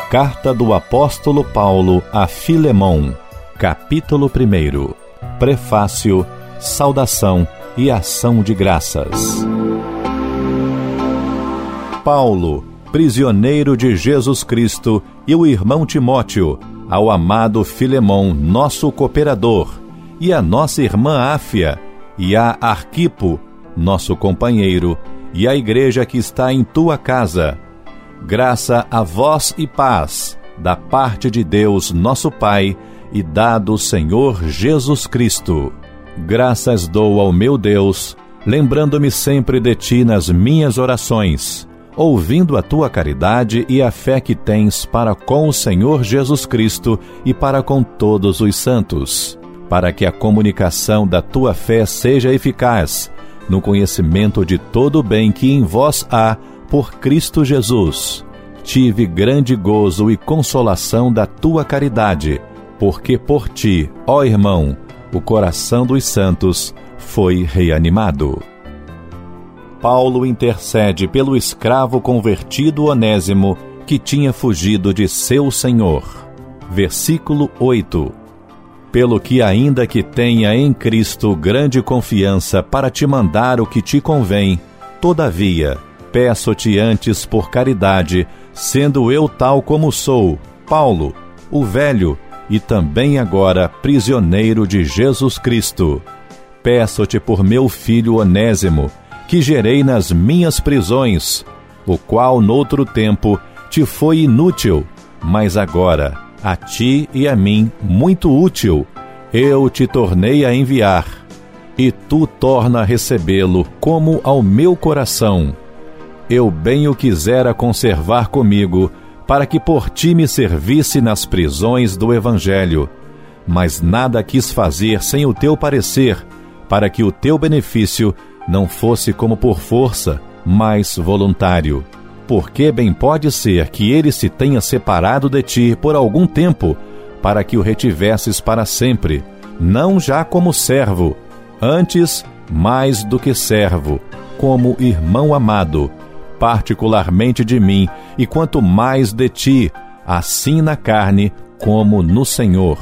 Carta do Apóstolo Paulo a Filemon, capítulo 1. Prefácio, saudação e ação de graças. Paulo, prisioneiro de Jesus Cristo, e o irmão Timóteo, ao amado Filemon, nosso cooperador, e a nossa irmã Áfia, e a Arquipo, nosso companheiro, e a igreja que está em tua casa. Graça a vós e paz, da parte de Deus nosso Pai e da do Senhor Jesus Cristo. Graças dou ao meu Deus, lembrando-me sempre de ti nas minhas orações, ouvindo a tua caridade e a fé que tens para com o Senhor Jesus Cristo e para com todos os santos, para que a comunicação da tua fé seja eficaz, no conhecimento de todo o bem que em vós há, por Cristo Jesus. Tive grande gozo e consolação da tua caridade, porque por ti, ó irmão, o coração dos santos foi reanimado. Paulo intercede pelo escravo convertido Onésimo, que tinha fugido de seu senhor. Versículo 8. Pelo que ainda que tenha em Cristo grande confiança para te mandar o que te convém, todavia, peço-te antes por caridade, sendo eu tal como sou, Paulo, o velho, e também agora prisioneiro de Jesus Cristo. Peço-te por meu filho Onésimo, que gerei nas minhas prisões, o qual noutro tempo te foi inútil, mas agora, a ti e a mim, muito útil, eu te tornei a enviar, e tu torna a recebê-lo como ao meu coração. Eu bem o quisera conservar comigo, para que por ti me servisse nas prisões do Evangelho, mas nada quis fazer sem o teu parecer, para que o teu benefício não fosse como por força, mas voluntário. Porque bem pode ser que ele se tenha separado de ti por algum tempo, para que o retivesses para sempre, não já como servo, antes mais do que servo, como irmão amado, particularmente de mim, e quanto mais de ti, assim na carne como no Senhor.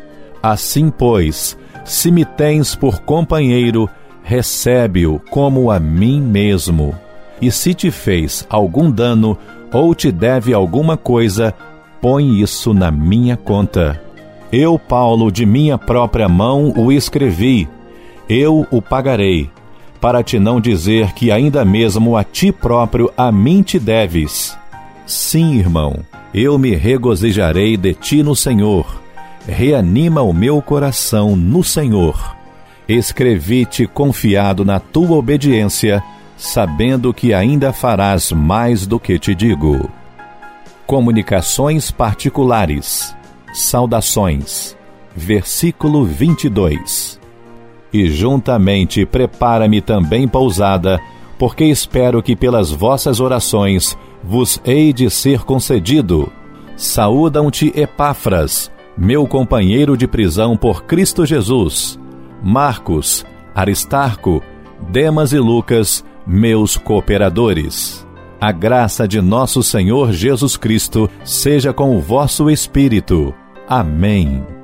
Assim, pois, se me tens por companheiro, recebe-o como a mim mesmo. E se te fez algum dano, ou te deve alguma coisa, põe isso na minha conta. Eu, Paulo, de minha própria mão o escrevi, eu o pagarei, para te não dizer que ainda mesmo a ti próprio a mim te deves. Sim, irmão, eu me regozijarei de ti no Senhor. Reanima o meu coração no Senhor. Escrevi-te confiado na tua obediência, sabendo que ainda farás mais do que te digo. Comunicações particulares. Saudações. Versículo 22. E juntamente prepara-me também pousada, porque espero que pelas vossas orações vos hei de ser concedido. Saúdam-te Epáfras, meu companheiro de prisão por Cristo Jesus, Marcos, Aristarco, Demas e Lucas, meus cooperadores. A graça de nosso Senhor Jesus Cristo seja com o vosso espírito. Amém.